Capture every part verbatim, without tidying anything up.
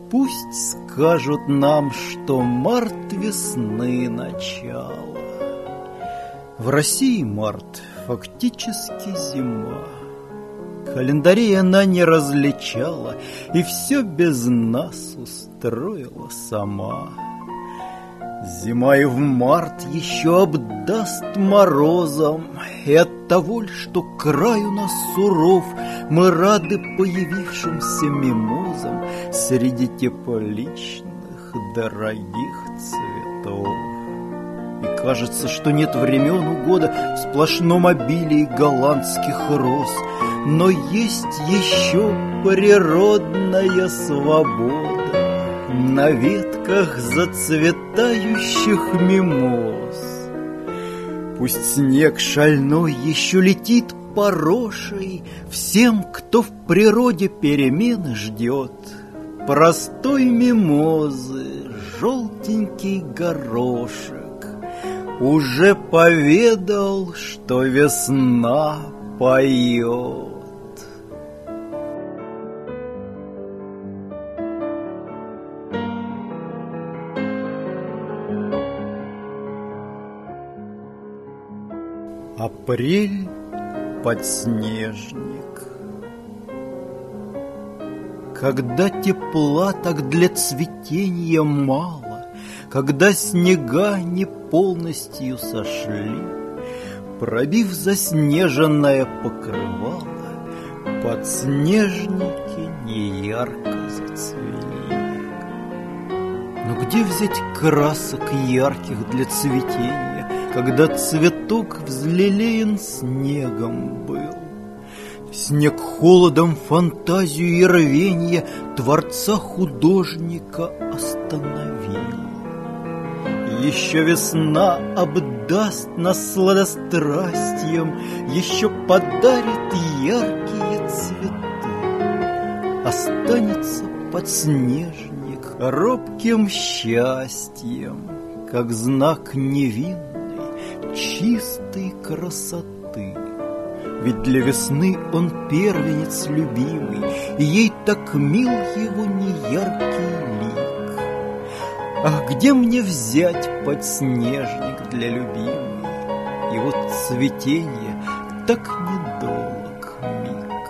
Пусть скажут нам, что март весны начало. В России март фактически зима. Календарей она не различала и все без нас устроила сама. Зима и в март еще обдаст морозом, и от того, что край у нас суров, мы рады появившимся мимозам среди тепличных дорогих цветов. И кажется, что нет времен у года в сплошном обилии голландских роз, но есть еще природная свобода на ветках зацветающих мимоз. Пусть снег шальной еще летит порошей всем, кто в природе перемены ждет. Простой мимозы желтенький горошек уже поведал, что весна поет. Апрель — подснежник. Когда тепла так для цветения мало, когда снега не полностью сошли, пробив заснеженное покрывало, подснежники неярко зацвели. Но где взять красок ярких для цветения, когда цветок взлелеян снегом был? Снег холодом фантазию и рвенье творца-художника остановил. Еще весна обдаст нас сладострастием, еще подарит яркие цветы. Останется подснежник робким счастьем, как знак невинной, чистой красоты. Ведь для весны он первенец любимый, и ей так мил его неяркий лик. Ах, где мне взять подснежник для любимой? И вот цветение так недолг миг.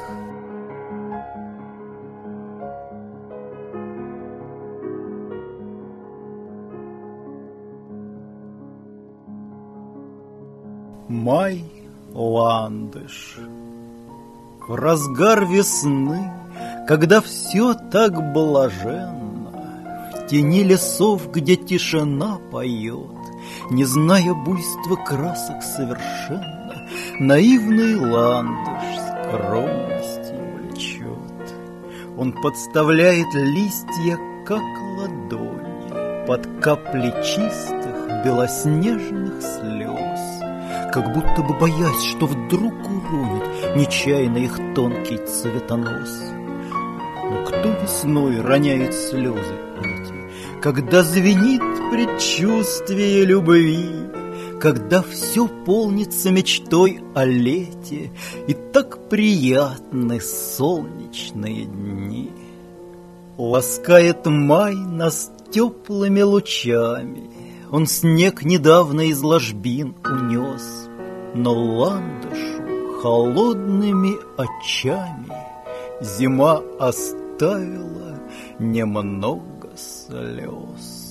Май — ландыш. В разгар весны, когда все так блаженно, в тени лесов, где тишина поет, не зная буйства красок совершенно, наивный ландыш скромностью влечет. Он подставляет листья, как ладони, под капли чистых белоснежных слез, как будто бы боясь, что вдруг уронит нечаянно их тонкий цветонос. Но кто весной роняет слезы эти, когда звенит предчувствие любви, когда все полнится мечтой о лете, и так приятны солнечные дни? Ласкает май нас теплыми лучами, он снег недавно из ложбин унес, но ландышу холодными очами зима оставила немного слез.